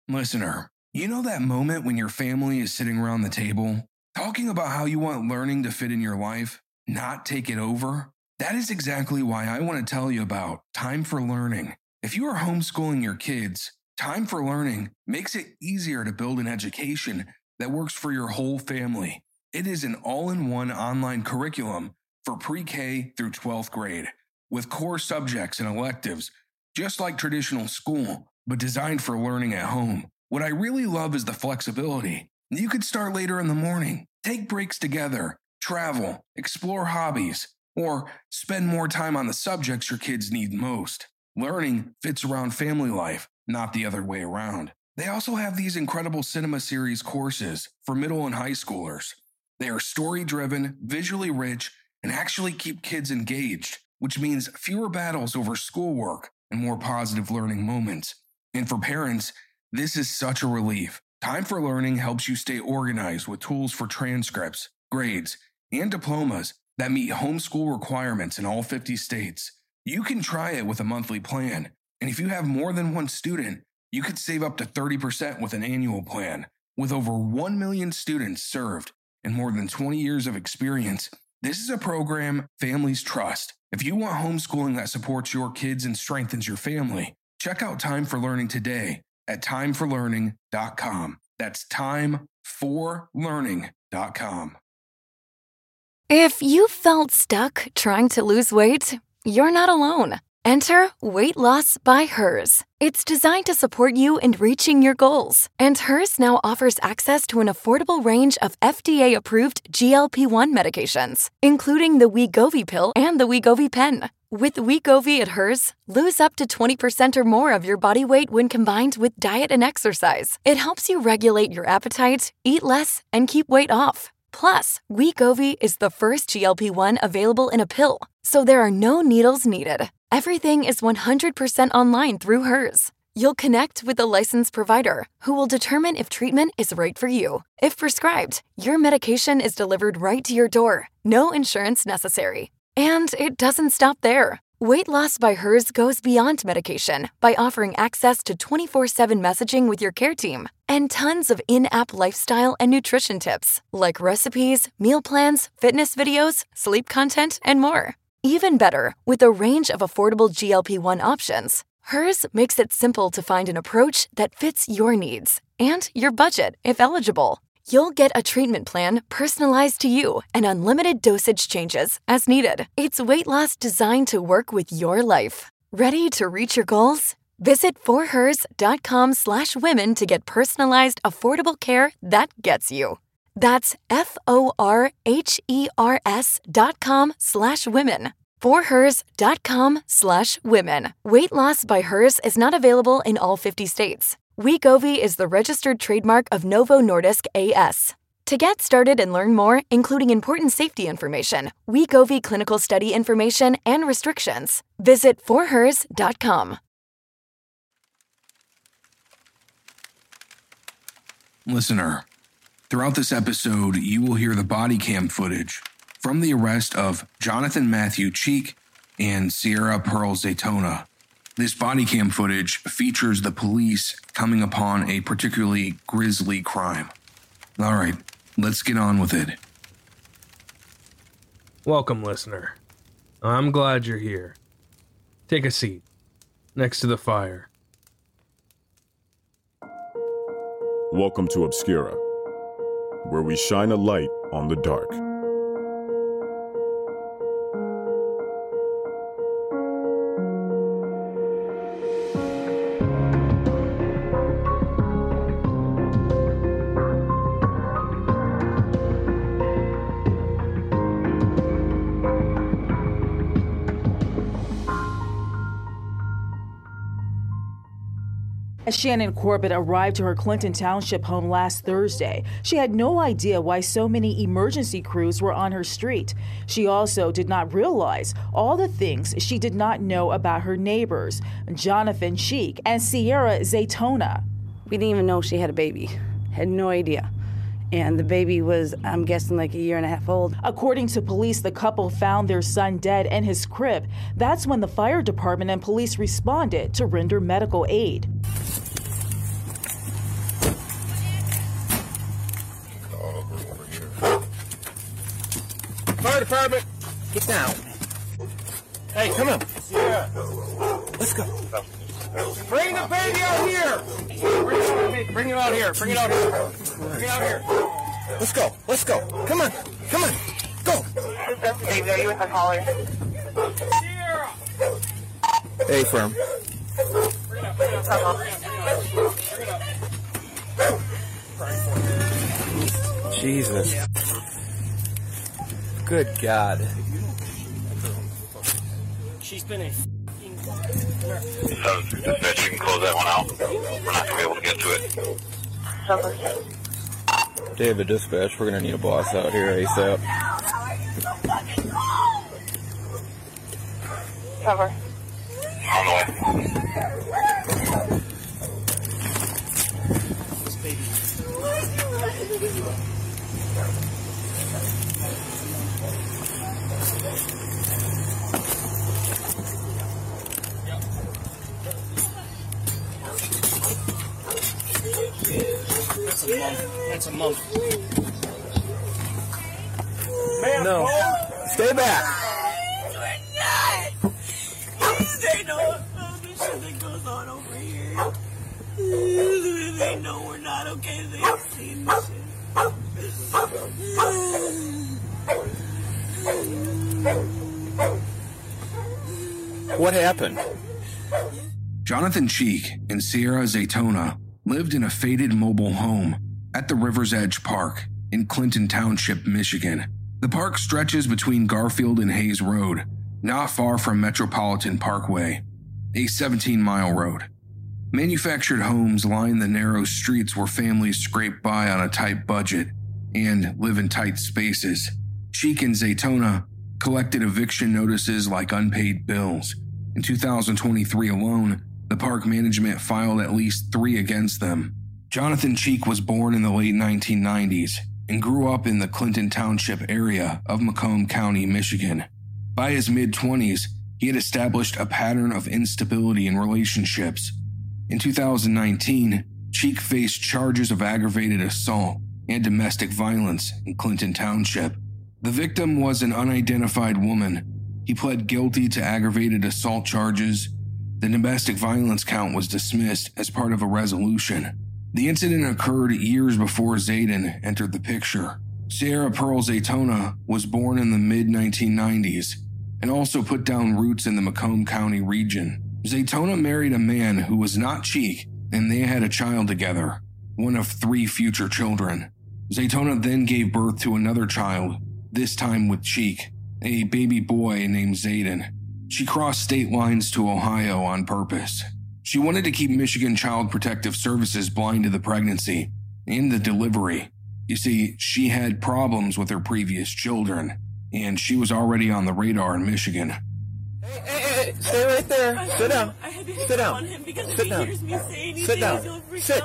Listener, you know that moment when your family is sitting around the table, talking about how you want learning to fit in your life, not take it over? That is exactly why I want to tell you about Time for Learning. If you are homeschooling your kids, Time for Learning makes it easier to build an education that works for your whole family. It is an all-in-one online curriculum for pre-K through 12th grade, with core subjects and electives, just like traditional school, but designed for learning at home. What I really love is the flexibility. You could start later in the morning, take breaks together, travel, explore hobbies, or spend more time on the subjects your kids need most. Learning fits around family life, not the other way around. They also have these incredible Cinema Series courses for middle and high schoolers. They are story-driven, visually rich, and actually keep kids engaged, which means fewer battles over schoolwork and more positive learning moments. And for parents, this is such a relief. Time for Learning helps you stay organized with tools for transcripts, grades, and diplomas that meet homeschool requirements in all 50 states. You can try it with a monthly plan, and if you have more than one student, you could save up to 30% with an annual plan. With over 1 million students served and more than 20 years of experience, this is a program families trust. If you want homeschooling that supports your kids and strengthens your family, check out Time for Learning today at timeforlearning.com. That's timeforlearning.com. If you felt stuck trying to lose weight, you're not alone. Enter Weight Loss by Hers. It's designed to support you in reaching your goals. And Hers now offers access to an affordable range of FDA-approved GLP-1 medications, including the Wegovy pill and the Wegovy pen. With Wegovy at Hers, lose up to 20% or more of your body weight when combined with diet and exercise. It helps you regulate your appetite, eat less, and keep weight off. Plus, Wegovy is the first GLP-1 available in a pill, so there are no needles needed. Everything is 100% online through Hers. You'll connect with a licensed provider who will determine if treatment is right for you. If prescribed, your medication is delivered right to your door. No insurance necessary. And it doesn't stop there. Weight Loss by Hers goes beyond medication by offering access to 24/7 messaging with your care team and tons of in-app lifestyle and nutrition tips like recipes, meal plans, fitness videos, sleep content, and more. Even better, with a range of affordable GLP-1 options, Hers makes it simple to find an approach that fits your needs and your budget if eligible. You'll get a treatment plan personalized to you and unlimited dosage changes as needed. It's weight loss designed to work with your life. Ready to reach your goals? Visit forhers.com/women to get personalized, affordable care that gets you. That's forhers.com/women. forhers.com/women. Weight Loss by Hers is not available in all 50 states. Wegovy is the registered trademark of Novo Nordisk A.S. To get started and learn more, including important safety information, Wegovy clinical study information, and restrictions, visit forhers.com. Listener, throughout this episode, you will hear the body cam footage from the arrest of Jonathan Matthew Cheek and Sierra Pearl Zaytona. This body cam footage features the police coming upon a particularly grisly crime. All right, let's get on with it. Welcome, listener. I'm glad you're here. Take a seat next to the fire. Welcome to Obscura, where we shine a light on the dark. As Shannon Corbett arrived to her Clinton Township home last Thursday, she had no idea why so many emergency crews were on her street. She also did not realize all the things she did not know about her neighbors, Jonathan Cheek and Sierra Zaytona. We didn't even know she had a baby. Had no idea. And the baby was, I'm guessing, like a year and a half old. According to police, the couple found their son dead in his crib. That's when the fire department and police responded to render medical aid. Fire department, get down. Hey, come on. Yeah. Let's go. Bring the baby out here. Bring it out here. Bring it out here. Bring it out here. Let's go. Let's go. Come on. Come on. Go. Baby, are you with the caller? Hey, firm. Jesus. Good God. She's been a So, dispatch, you can close that one out. We're not going to be able to get to it. David, dispatch, we're going to need a boss out here ASAP. Cover. On the way. This baby. That's a month. No. Stay back. We're not. They know the shit that goes on over here. They know we're not okay. They've seen the shit. What happened? Jonathan Cheek and Sierra Zaytona lived in a faded mobile home at the River's Edge Park in Clinton Township, Michigan. The park stretches between Garfield and Hayes Road, not far from Metropolitan Parkway, a 17-mile road. Manufactured homes line the narrow streets where families scrape by on a tight budget and live in tight spaces. Cheek and Zaytona collected eviction notices like unpaid bills. In 2023 alone, the park management filed at least 3 against them. Jonathan Cheek was born in the late 1990s and grew up in the Clinton Township area of Macomb County, Michigan. By his mid-20s, he had established a pattern of instability in relationships. In 2019, Cheek faced charges of aggravated assault and domestic violence in Clinton Township. The victim was an unidentified woman. He pled guilty to aggravated assault charges. The domestic violence count was dismissed as part of a resolution. The incident occurred years before Zayden entered the picture. Sierra Pearl Zaytona was born in the mid-1990s and also put down roots in the Macomb County region. Zaytona married a man who was not Cheek, and they had a child together, one of 3 future children. Zaytona then gave birth to another child, this time with Cheek, a baby boy named Zayden. She crossed state lines to Ohio on purpose. She wanted to keep Michigan Child Protective Services blind to the pregnancy and the delivery. You see, she had problems with her previous children, and she was already on the radar in Michigan. Hey, stay right there. Sit down. Sit down. Sit down. Sit down.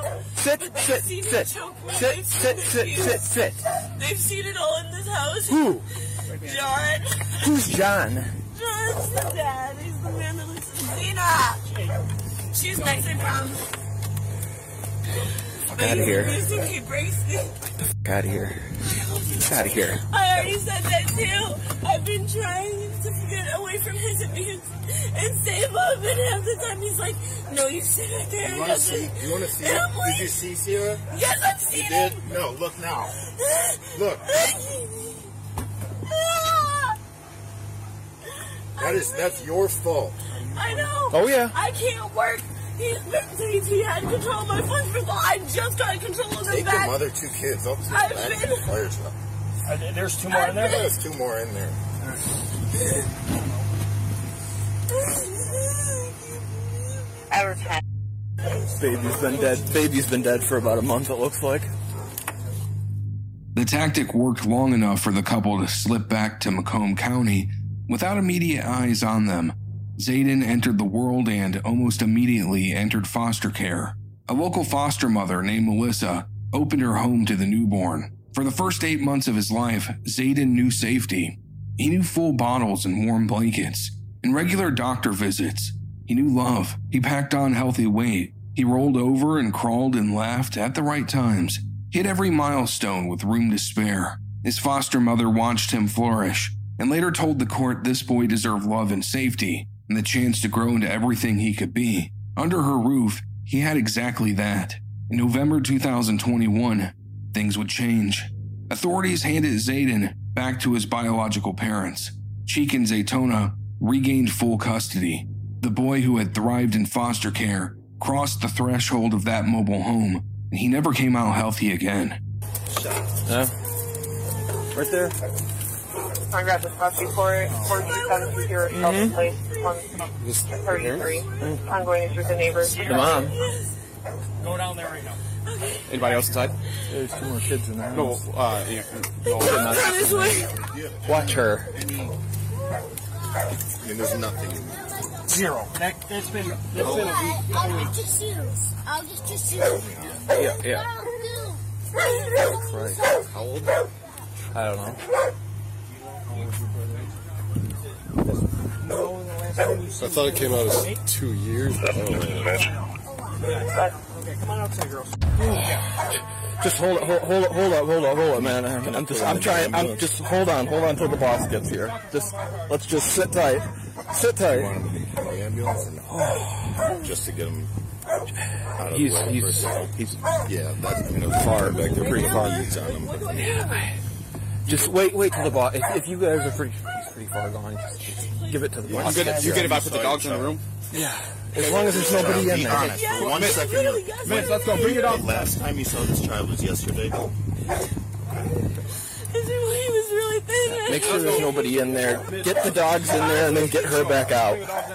Sit. They've seen it all in this house. Who? John. Who's John? John's the dad. He's the man that lives in Zena. She's nice, I promise. Get out of here. Okay, Bracy. Get out of here. Get out of here. I already said that too. I've been trying to get away from his abuse and save him, and half the time he's like, no, you sit right there. You want to see? Like, did you see Sierra? Yes, I've seen him. No, look now. Look. That's your fault. I know. Oh, yeah. I can't work. He's been saying he had control of my funds before. I just got control of them back. Take the mother 2 kids up to the back of the fire truck. There's 2 more in there? There's 2 more in there. Baby's been dead for about a month, it looks like. The tactic worked long enough for the couple to slip back to Macomb County without immediate eyes on them. Zayden entered the world and almost immediately entered foster care. A local foster mother named Melissa opened her home to the newborn. For the first 8 months of his life, Zayden knew safety. He knew full bottles and warm blankets and regular doctor visits. He knew love. He packed on healthy weight. He rolled over and crawled and laughed at the right times. Hit every milestone with room to spare. His foster mother watched him flourish and later told the court this boy deserved love and safety and the chance to grow into everything he could be. Under her roof, he had exactly that. In November 2021, things would change. Authorities handed Zayden back to his biological parents. Cheek and Zaytona regained full custody. The boy who had thrived in foster care crossed the threshold of that mobile home, and he never came out healthy again. Right there. I grabbed the puppy for it. 4270 Shelton Place, 133. I'm going through the neighbors. The mom. Go down there right now. Anybody else inside? There's 2 more kids in there. No, yeah. This way. Watch her. I mean, there's nothing in there. Zero. That's been a week. I'll get your shoes. Yeah. Christ. How old? I don't know. I thought it came out as 2 years. Okay, come on outside, girls. Just hold up, man. I'm trying. Just hold on till the boss gets here. Let's just sit tight. Sit tight. You want him to be in the ambulance or no? Just to get him out of the way. He's that's far back there. Pretty far. Just wait till the boss. If you guys are he's pretty far gone. Just give it to the boss. You good if I put the dogs in the room? Yeah. As long as there's nobody in there. Honest, for 1 second. Miss, let's go. Bring it up. Last time you saw this child was yesterday. He was really thin. Make sure there's nobody in there. Get the dogs in there and then get her back out.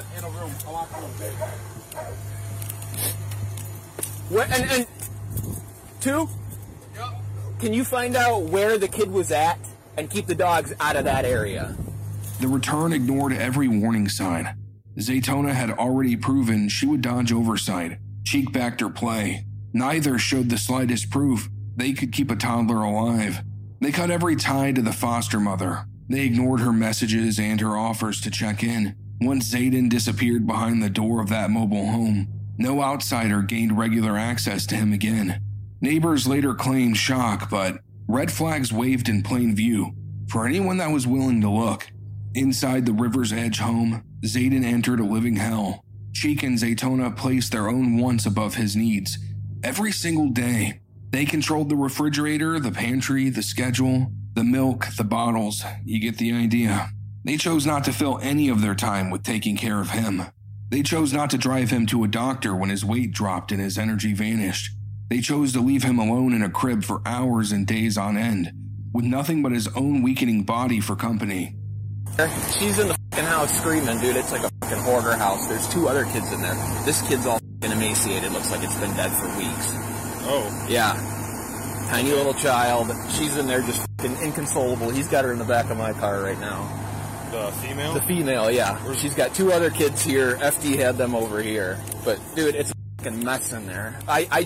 What? And 2? Can you find out where the kid was at and keep the dogs out of that area? The return ignored every warning sign. Zaytona had already proven she would dodge oversight. Cheek backed her play. Neither showed the slightest proof they could keep a toddler alive. They cut every tie to the foster mother. They ignored her messages and her offers to check in. Once Zayden disappeared behind the door of that mobile home, no outsider gained regular access to him again. Neighbors later claimed shock, but red flags waved in plain view for anyone that was willing to look. Inside the River's Edge home, Zayden entered a living hell. Cheek and Zaytona placed their own wants above his needs. Every single day, they controlled the refrigerator, the pantry, the schedule, the milk, the bottles. You get the idea. They chose not to fill any of their time with taking care of him. They chose not to drive him to a doctor when his weight dropped and his energy vanished. They chose to leave him alone in a crib for hours and days on end, with nothing but his own weakening body for company. She's in the fucking house screaming, dude. It's like a fucking hoarder house. There's 2 other kids in there. This kid's all fucking emaciated. Looks like it's been dead for weeks. Oh. Yeah. Tiny little child. She's in there just fucking inconsolable. He's got her in the back of my car right now. The female? The female, yeah. She's got 2 other kids here. FD had them over here. But, dude, it's a fucking mess in there.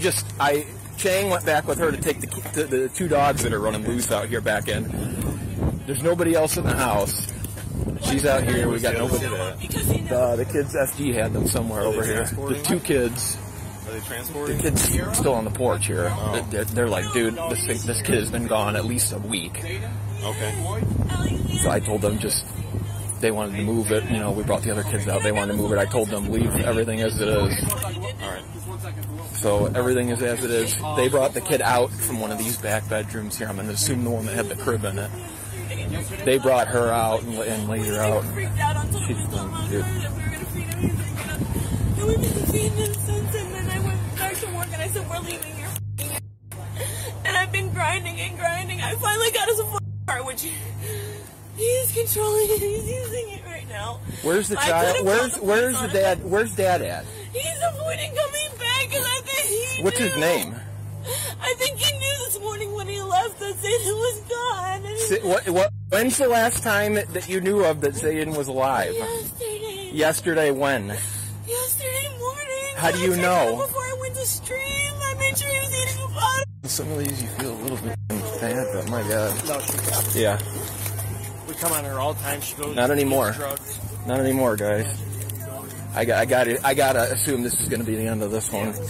Chang went back with her to take the 2 dogs that are running loose out here back in. There's nobody else in the house. She's out here. We got nobody. The kids, FD had them somewhere over here. The 2 kids. Are they transporting? The kid's still on the porch here. Oh. They're like, dude, this kid has been gone at least a week. Okay. So I told them they wanted to move it. You know, we brought the other kids out. They wanted to move it. I told them leave everything as it is. All right. So everything is as it is. They brought the kid out from one of these back bedrooms here. I'm going to assume the one that had the crib in it. They brought her out and laid her out. She's done, dude. We've been seeing this since, and then I went back to work and I said, we're leaving here. And I've been grinding and grinding. I finally got us a car, which he's controlling it. He's using it right now. Where's the child? Where's the dad? Where's dad at? He's avoiding coming back because I think he What's his name? I think he knew this morning when he left that Zayden was gone. When's the last time that you knew of that Zayden was alive? Yesterday. Yesterday when? Yesterday morning. How do you know? Before I went to stream, I made sure he was eating a bottle. Some of these you feel a little bit bad, but my God. No, she's yeah. We come on her all the time. She goes. Not anymore. Drugs. Not anymore, guys. I gotta assume this is gonna be the end of this one.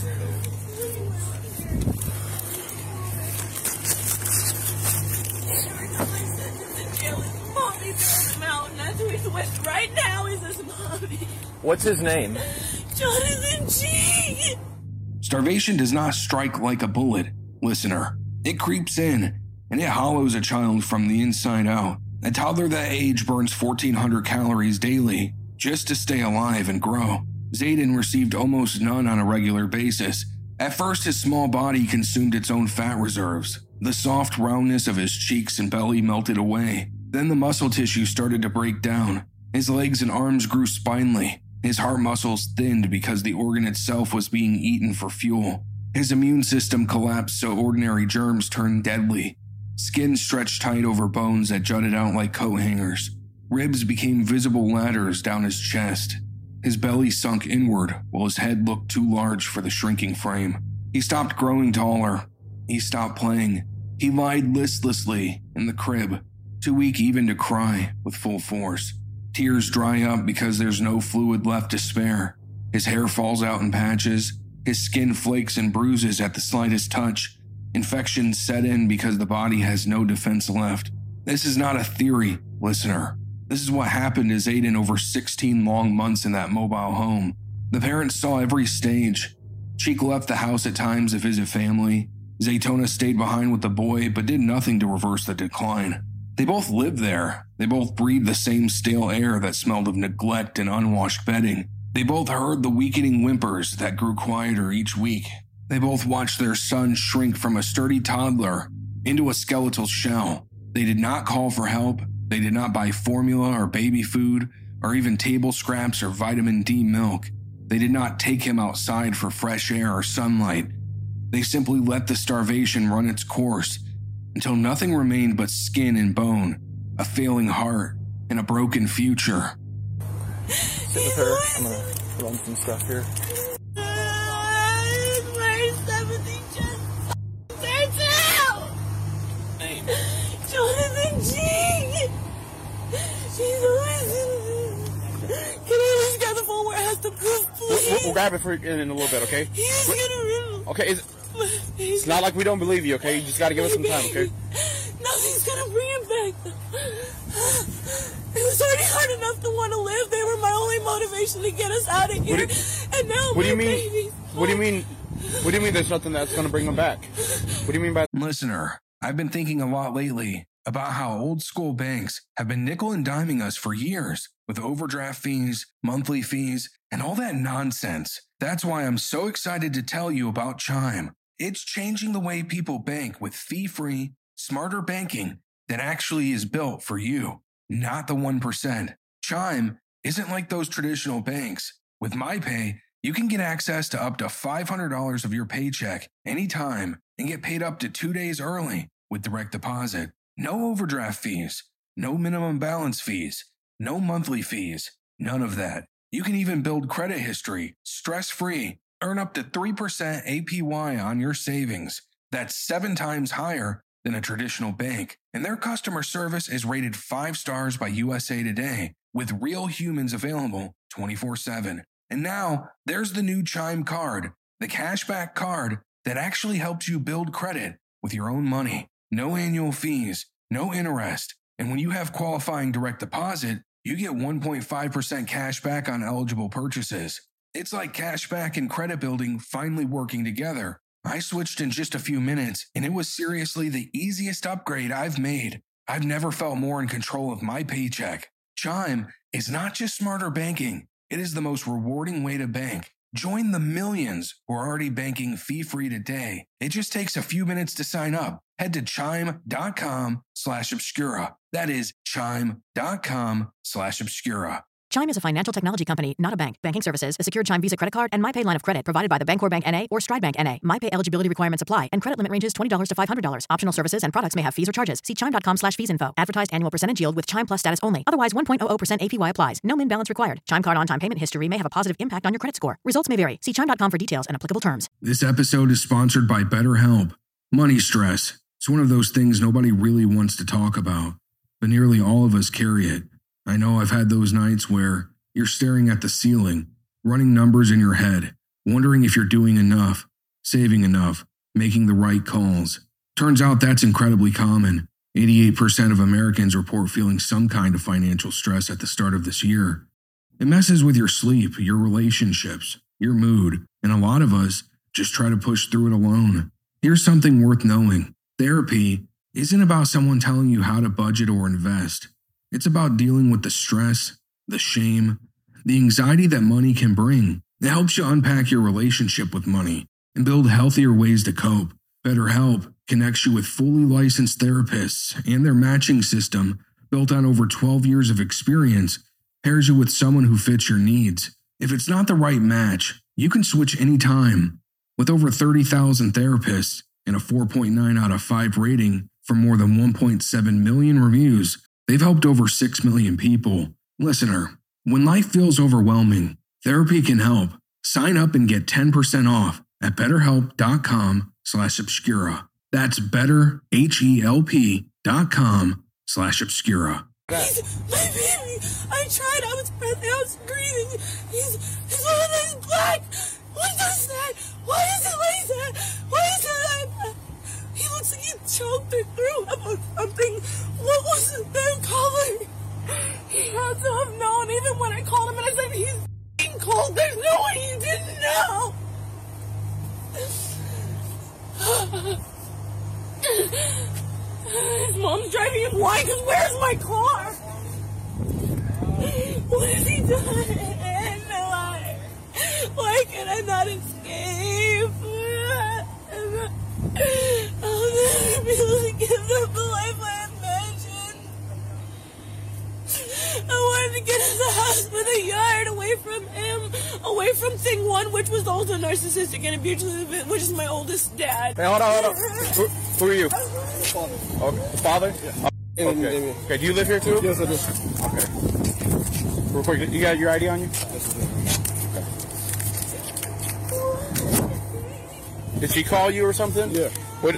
with right now is his mommy. What's his name? Jonathan G. Starvation does not strike like a bullet, listener. It creeps in, and it hollows a child from the inside out. A toddler that age burns 1,400 calories daily just to stay alive and grow. Zayden received almost none on a regular basis. At first, his small body consumed its own fat reserves. The soft roundness of his cheeks and belly melted away. Then the muscle tissue started to break down. His legs and arms grew spindly. His heart muscles thinned because the organ itself was being eaten for fuel. His immune system collapsed so ordinary germs turned deadly. Skin stretched tight over bones that jutted out like coat hangers. Ribs became visible ladders down his chest. His belly sunk inward while his head looked too large for the shrinking frame. He stopped growing taller. He stopped playing. He lied listlessly in the crib, too weak even to cry with full force. Tears dry up because there's no fluid left to spare. His hair falls out in patches. His skin flakes and bruises at the slightest touch. Infections set in because the body has no defense left. This is not a theory, listener. This is what happened to Zayden over 16 long months in that mobile home. The parents saw every stage. Cheek left the house at times to visit family. Zaytona stayed behind with the boy, but did nothing to reverse the decline. They both lived there. They both breathed the same stale air that smelled of neglect and unwashed bedding. They both heard the weakening whimpers that grew quieter each week. They both watched their son shrink from a sturdy toddler into a skeletal shell. They did not call for help. They did not buy formula or baby food or even table scraps or vitamin D milk. They did not take him outside for fresh air or sunlight. They simply let the starvation run its course until nothing remained but skin and bone, a failing heart, and a broken future. Sit with her. I'm gonna run some stuff here. Jonathan G. She's always Can I just grab the phone where it has the proof, please? We'll grab it for in a little bit, okay? He's gonna rip. Okay, it's not like we don't believe you, okay? You just gotta give us some time, okay? Nothing's gonna bring him back. It was already hard enough to want to live. They were my only motivation to get us out of here. And now what do you mean? Babies. What do you mean? What do you mean there's nothing that's gonna bring him back? What do you mean by... Listener, I've been thinking a lot lately about how old school banks have been nickel and diming us for years with overdraft fees, monthly fees, and all that nonsense. That's why I'm so excited to tell you about Chime. It's changing the way people bank with fee-free, smarter banking that actually is built for you, not the 1%. Chime isn't like those traditional banks. With MyPay, you can get access to up to $500 of your paycheck anytime and get paid up to 2 days early with direct deposit. No overdraft fees, no minimum balance fees, no monthly fees, none of that. You can even build credit history, stress-free, earn up to 3% APY on your savings. That's 7 times higher than a traditional bank. And their customer service is rated 5 stars by USA Today, with real humans available 24/7. And now, there's the new Chime card, the cashback card that actually helps you build credit with your own money. No annual fees, no interest. And when you have qualifying direct deposit, you get 1.5% cash back on eligible purchases. It's like cashback and credit building finally working together. I switched in just a few minutes, and it was seriously the easiest upgrade I've made. I've never felt more in control of my paycheck. Chime is not just smarter banking. It is the most rewarding way to bank. Join the millions who are already banking fee-free today. It just takes a few minutes to sign up. Head to chime.com/obscura. That is chime.com/obscura. Chime is a financial technology company, not a bank. Banking services, a secured Chime Visa credit card, and MyPay line of credit provided by the Bancorp Bank N.A. or Stride Bank N.A. MyPay eligibility requirements apply, and credit limit ranges $20 to $500. Optional services and products may have fees or charges. See chime.com/fees info. Advertised annual percentage yield with Chime Plus status only. Otherwise, 1.00% APY applies. No min balance required. Chime card on-time payment history may have a positive impact on your credit score. Results may vary. See chime.com for details and applicable terms. This episode is sponsored by BetterHelp. Money stress. It's one of those things nobody really wants to talk about, but nearly all of us carry it. I know I've had those nights where you're staring at the ceiling, running numbers in your head, wondering if you're doing enough, saving enough, making the right calls. Turns out that's incredibly common. 88% of Americans report feeling some kind of financial stress at the start of this year. It messes with your sleep, your relationships, your mood, and a lot of us just try to push through it alone. Here's something worth knowing. Therapy isn't about someone telling you how to budget or invest. It's about dealing with the stress, the shame, the anxiety that money can bring. It helps you unpack your relationship with money and build healthier ways to cope. BetterHelp connects you with fully licensed therapists, and their matching system, built on over 12 years of experience, pairs you with someone who fits your needs. If it's not the right match, you can switch anytime. With over 30,000 therapists and a 4.9 out of 5 rating from more than 1.7 million reviews, they've helped over 6 million people. Listener, when life feels overwhelming, therapy can help. Sign up and get 10% off at betterhelp.com/obscura. That's betterhelp.com/obscura. My baby! I tried, I was breathing, I was screaming. He's one of those black. What does that? Why is it like that? Why is it like that? He looks like he choked or threw up or something. What was their color? He had to have known even when I called him and I said he's f***ing cold. There's no way he didn't know. His mom's driving him blind because where's my car? What has he done? Why can I not escape? I'll never be able to give them the life I imagined. I wanted to get in the house with a yard away from him, away from thing one, which was also narcissistic and abusive, which is my oldest dad. Hey, hold on. Who are you? Okay. The father? Yeah. Okay. Okay, do you live here too? Yes, I do. Okay. Real quick, you got your ID on you? Yes, I do. Did she call you or something? Yeah.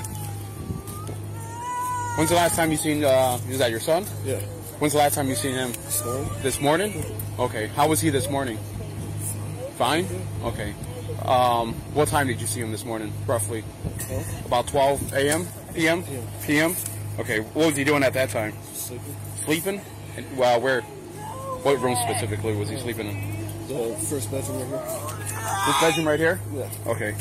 When's the last time you seen, is that your son? Yeah. When's the last time you seen him? This morning. This morning? Okay. How was he this morning? Fine? Okay. What time did you see him this morning, roughly? 12. About 12 a.m.? p.m.? Yeah. p.m.? Okay. What was he doing at that time? Sleeping. Sleeping? And, well, where? What room specifically was he sleeping in? The first bedroom right here. This bedroom right here? Yeah. Okay.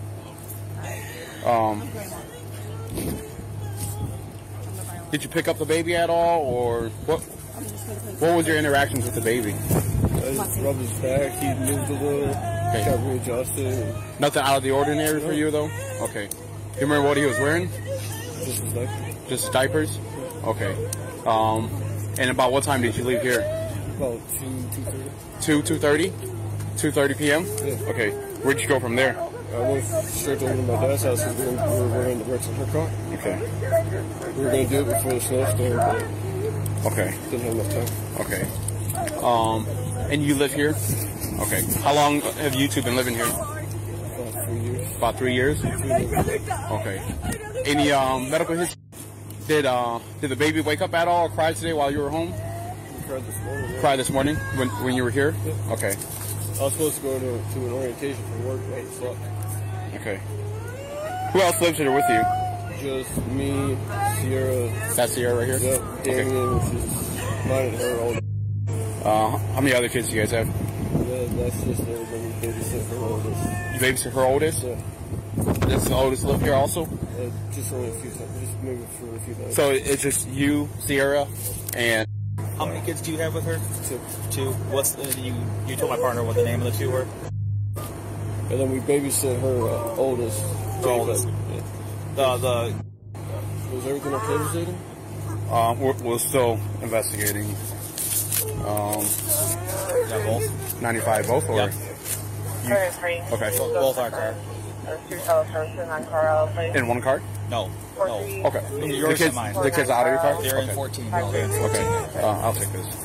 Did you pick up the baby at all, or what was your interactions with the baby? I just rubbed his back, he moved a little, got readjusted. Nothing out of the ordinary for you, though? Okay. You remember what he was wearing? Just his diapers. Just his diapers? Okay. And about what time did you leave here? About 2:30. 2:30? 2:30 p.m.? Yeah. Okay. Where'd you go from there? I went straight over to my dad's house because we were going to rental her car. Okay. We were going to do it before the snowstorm, but okay. Didn't have enough time. Okay. And you live here? Okay. How long have you two been living here? About 3 years. About 3 years? Okay. Any medical history? Did the baby wake up at all or cry today while you were home? He cried this morning. Yeah. Cried this morning when you were here? Yeah. Okay. I was supposed to go to an orientation for work, but I slept. Okay. Who else lives here with you? Just me, Sierra. That's Sierra right here? Yep. Damien, which is mine and her old. How many other kids do you guys have? Yeah, that's just everybody. Babysit her oldest. You babysit her oldest? Yeah. Does the oldest live here also? Just only a few times. Just maybe for a few days. So it's just you, Sierra, and... How many kids do you have with her? Two. What's you told my partner what the name of the two were? And then we babysit her oldest. Her oldest. Yeah. Was everything okay with Zayden? We're still investigating. Both? 95 both, or? Yep. Okay. Both are car. In one car? No. Okay. Yours and mine. The kids out of your car? They're in 14. Okay. I'll take this.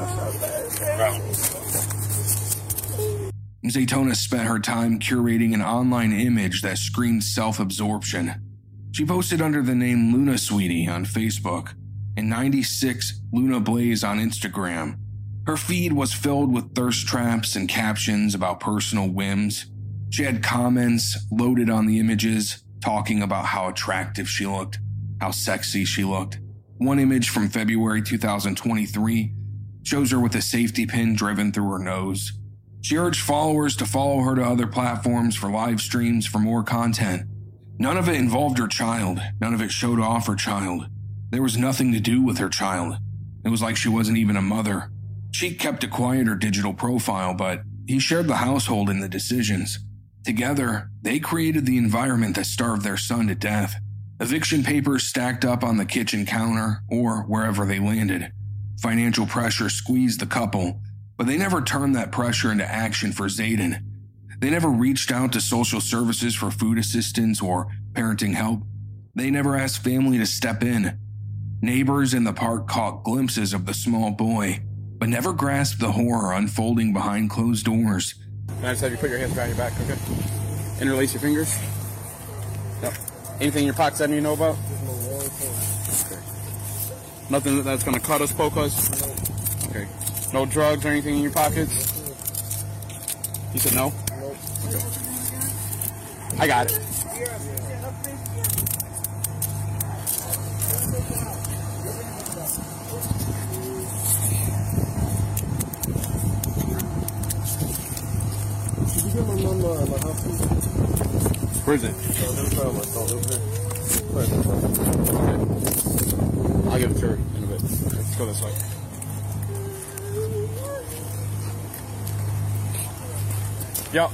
Zaytona spent her time curating an online image that screamed self-absorption. She posted under the name Luna Sweetie on Facebook and 96 Luna Blaze on Instagram. Her feed was filled with thirst traps and captions about personal whims. She had comments loaded on the images talking about how attractive she looked, how sexy she looked, One image from February 2023 shows her with a safety pin driven through her nose. She urged followers to follow her to other platforms for live streams for more content. None of it involved her child. None of it showed off her child. There was nothing to do with her child. It was like she wasn't even a mother. She kept a quieter digital profile, but he shared the household in the decisions. Together, they created the environment that starved their son to death. Eviction papers stacked up on the kitchen counter or wherever they landed. Financial pressure squeezed the couple, but they never turned that pressure into action for Zayden. They never reached out to social services for food assistance or parenting help. They never asked family to step in. Neighbors in the park caught glimpses of the small boy, but never grasped the horror unfolding behind closed doors. Can I just have you put your hands behind your back, okay? Interlace your fingers. Yep. Anything in your pockets that I need to know about? Okay. Nothing that's going to cut us, poke us? Okay. No drugs or anything in your pockets? You said no? Okay. I got it. Where is it? Okay. I'll give it to her in a bit. Let's go this way. Yep.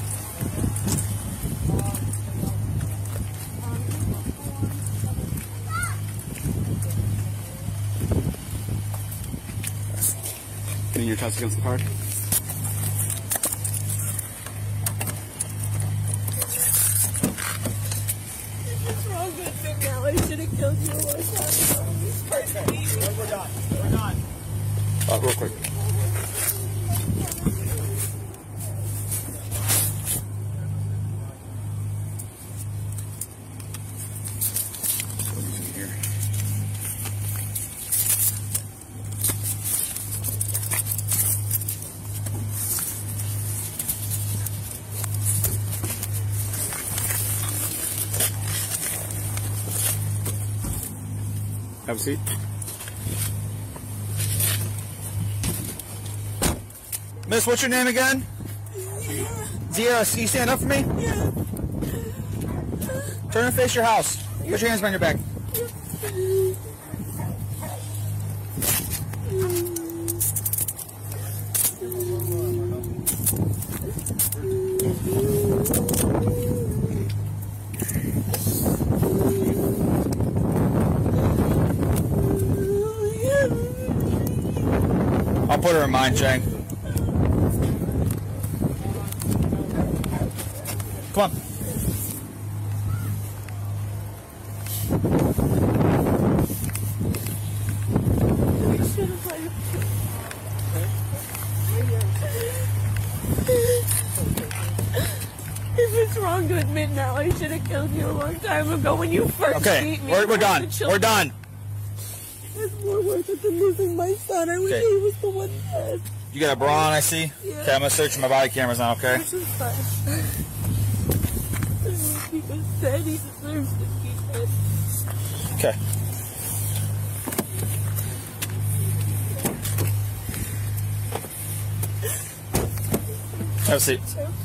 Getting your chest against the card. I should have killed you a long time ago. We're done. We're done. Real quick. Have a seat. Miss, what's your name again? Zia, can you stand up for me? Yeah. Turn and face your house. Put your hands behind your back. I'll put her in mine, Chang. Come on. If it's wrong to admit now, I should have killed you a long time ago when you first beat me. We're done. We're done. It's more worth it than losing my son. I wish he was the one dead. You got a bra on, I see? Yeah. Okay, I'm going to search my body cameras now, okay? This is fine. He was dead. He deserves to be dead. Okay. Have a seat.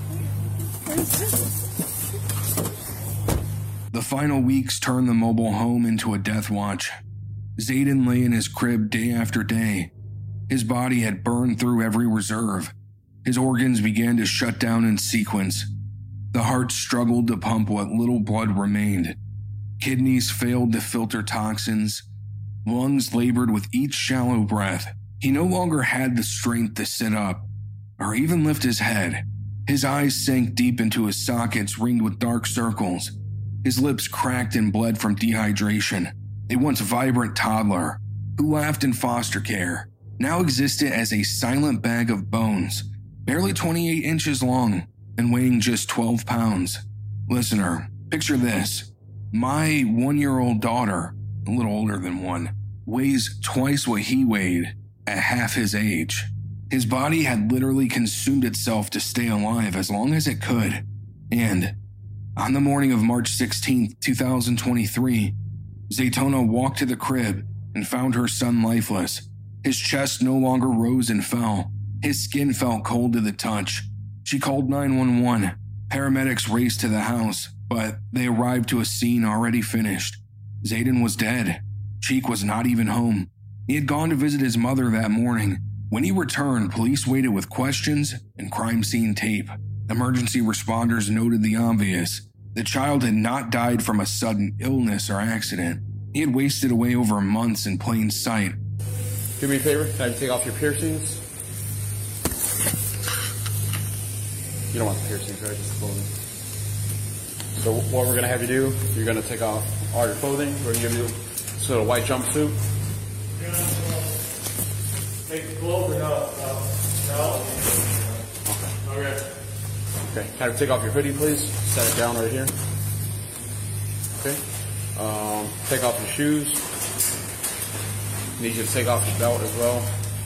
The final weeks turned the mobile home into a death watch. Zayden lay in his crib day after day. His body had burned through every reserve. His organs began to shut down in sequence. The heart struggled to pump what little blood remained. Kidneys failed to filter toxins. Lungs labored with each shallow breath. He no longer had the strength to sit up or even lift his head. His eyes sank deep into his sockets ringed with dark circles. His lips cracked and bled from dehydration. A once vibrant toddler, who laughed in foster care, now existed as a silent bag of bones, barely 28 inches long and weighing just 12 pounds. Listener, picture this. My 1-year-old daughter, a little older than one, weighs twice what he weighed at half his age. His body had literally consumed itself to stay alive as long as it could. And on the morning of March 16, 2023, Zaytona walked to the crib and found her son lifeless. His chest no longer rose and fell. His skin felt cold to the touch. She called 911. Paramedics raced to the house, but they arrived to a scene already finished. Zayden was dead. Cheek was not even home. He had gone to visit his mother that morning. When he returned, police waited with questions and crime scene tape. Emergency responders noted the obvious. The child had not died from a sudden illness or accident. He had wasted away over months in plain sight. Do me a favor, can I take off your piercings? You don't want the piercings, right? Just the clothing. So what we're going to have you do, you're going to take off all your clothing. We're going to give you sort of a white jumpsuit. Take the clothing off. No. Okay. Okay, can I take off your hoodie, please? Set it down right here. Okay. Take off your shoes. Need you to take off your belt as well.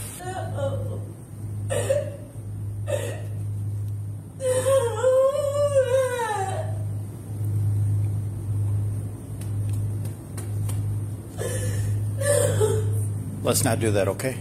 Let's not do that, okay?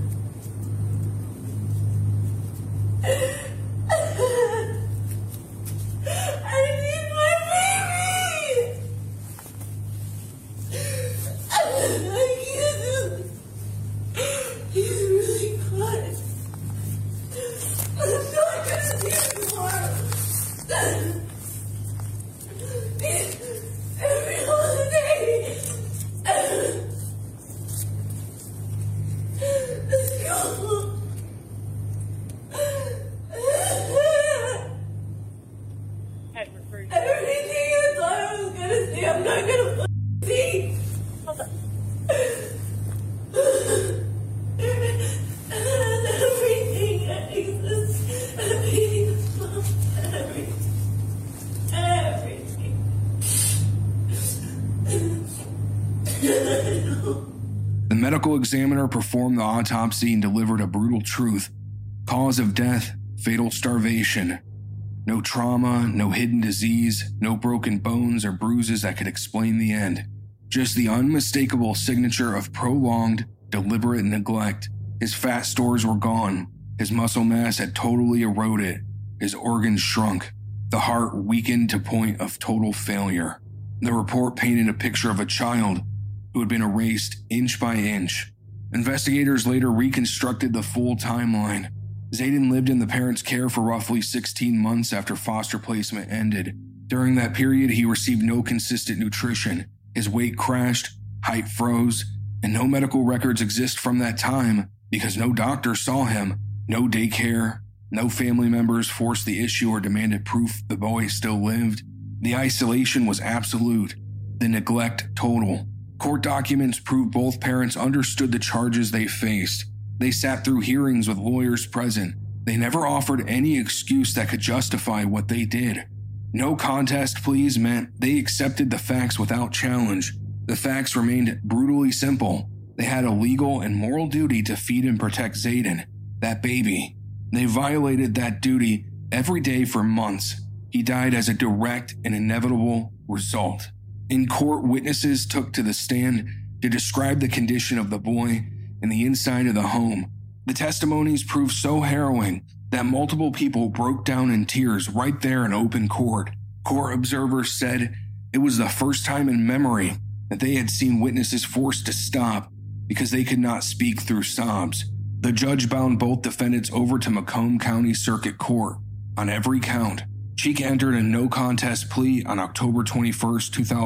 The medical examiner performed the autopsy and delivered a brutal truth. Cause of death, fatal starvation. No trauma, no hidden disease, no broken bones or bruises that could explain the end. Just the unmistakable signature of prolonged, deliberate neglect. His fat stores were gone. His muscle mass had totally eroded. His organs shrunk. The heart weakened to point of total failure. The report painted a picture of a child who had been erased inch by inch. Investigators later reconstructed the full timeline. Zayden lived in the parents' care for roughly 16 months after foster placement ended. During that period, he received no consistent nutrition. His weight crashed, height froze, and no medical records exist from that time because no doctor saw him, no daycare, no family members forced the issue or demanded proof the boy still lived. The isolation was absolute, the neglect total. Court documents prove both parents understood the charges they faced. They sat through hearings with lawyers present. They never offered any excuse that could justify what they did. No contest pleas meant they accepted the facts without challenge. The facts remained brutally simple. They had a legal and moral duty to feed and protect Zayden, that baby. They violated that duty every day for months. He died as a direct and inevitable result. In court, witnesses took to the stand to describe the condition of the boy and the inside of the home. The testimonies proved so harrowing that multiple people broke down in tears right there in open court. Court observers said it was the first time in memory that they had seen witnesses forced to stop because they could not speak through sobs. The judge bound both defendants over to Macomb County Circuit Court on every count. Cheek entered a no-contest plea on October 21,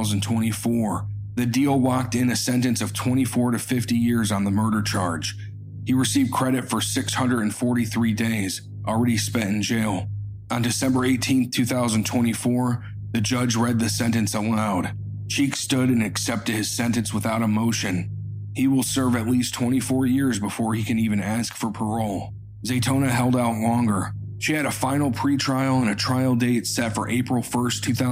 2024. The deal locked in a sentence of 24 to 50 years on the murder charge. He received credit for 643 days already spent in jail. On December 18, 2024, the judge read the sentence aloud. Cheek stood and accepted his sentence without emotion. He will serve at least 24 years before he can even ask for parole. Zaytona held out longer. She had a final pretrial and a trial date set for April 1,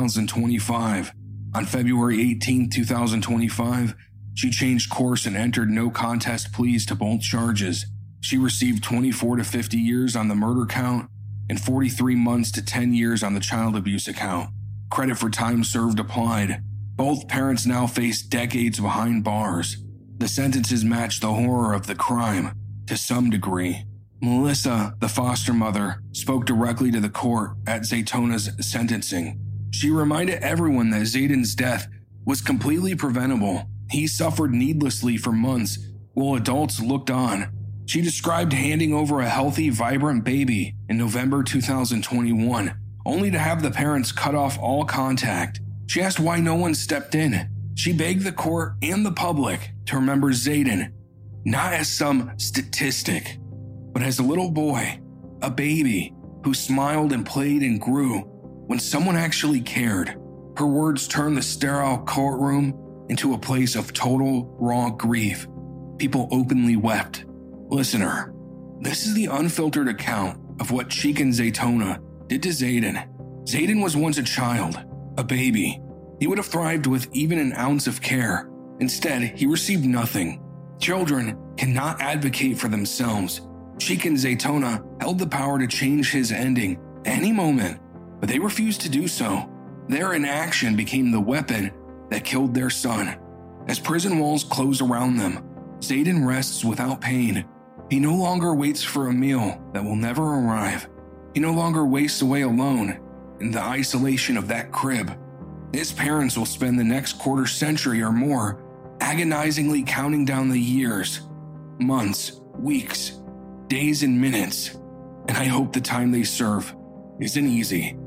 2025. On February 18, 2025, she changed course and entered no contest pleas to both charges. She received 24 to 50 years on the murder count and 43 months to 10 years on the child abuse account. Credit for time served applied. Both parents now face decades behind bars. The sentences matched the horror of the crime to some degree. Melissa, the foster mother, spoke directly to the court at Zaytona's sentencing. She reminded everyone that Zayden's death was completely preventable. He suffered needlessly for months while adults looked on. She described handing over a healthy, vibrant baby in November 2021, only to have the parents cut off all contact. She asked why no one stepped in. She begged the court and the public to remember Zayden, not as some statistic, but as a little boy, a baby who smiled and played and grew when someone actually cared. Her words turned the sterile courtroom into a place of total raw grief. People openly wept. Listener, this is the unfiltered account of what Chicken Zaytona did to Zayden. Zayden was once a child, a baby. He would have thrived with even an ounce of care. Instead, he received nothing. Children cannot advocate for themselves. Chicken Zaytona held the power to change his ending any moment, but they refused to do so. Their inaction became the weapon that killed their son. As prison walls close around them, Zayden rests without pain. He no longer waits for a meal that will never arrive. He no longer wastes away alone in the isolation of that crib. His parents will spend the next quarter century or more agonizingly counting down the years, months, weeks, days, and minutes. And I hope the time they serve isn't easy.